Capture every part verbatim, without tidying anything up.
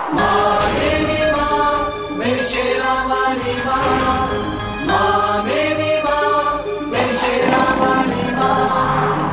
माँ मेरी माँ मेरी शेरा वाली माँ, माँ मेरी माँ मेरी शेरा वाली माँ।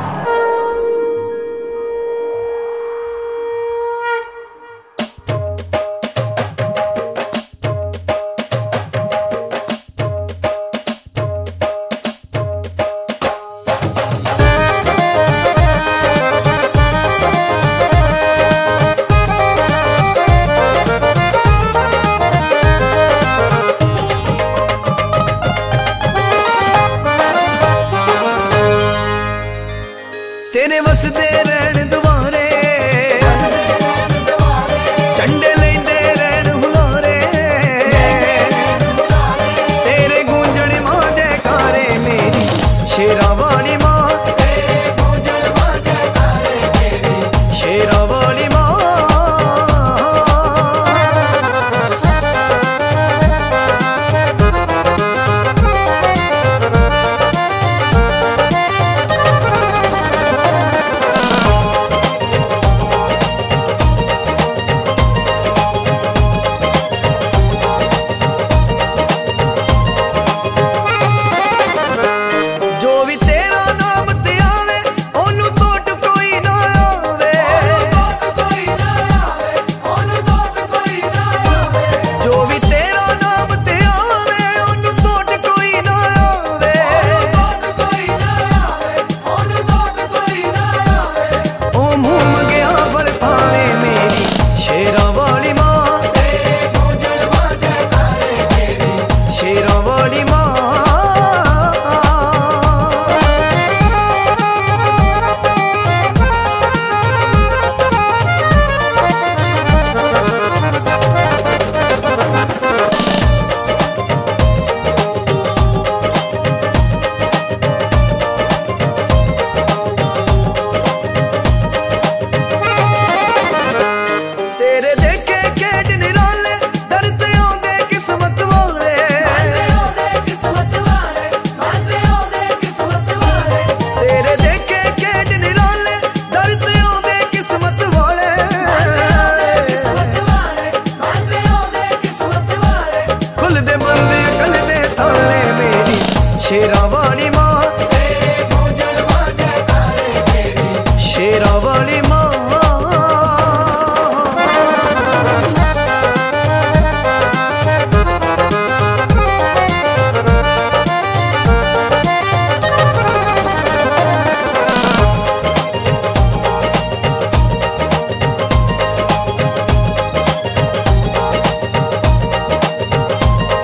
तेरे वसदे रहन दुआरे झंडे लेंदे रहन हुलारे, तेरे गूंजण मां जयकारे मेरी शेरा वाली मां, शेरा वाली मां। शेरा वाली माँ, शेरा वाली माँ।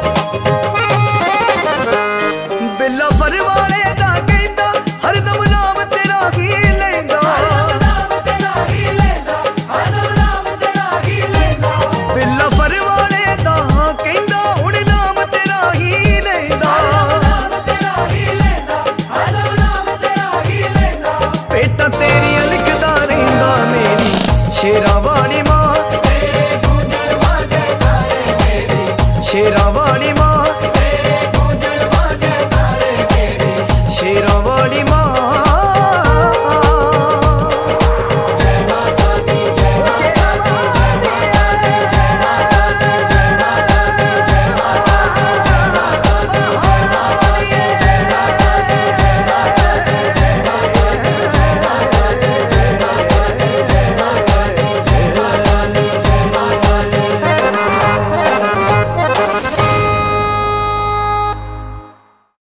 बिल्ला फर वाले दा कहंदा हरदम नाम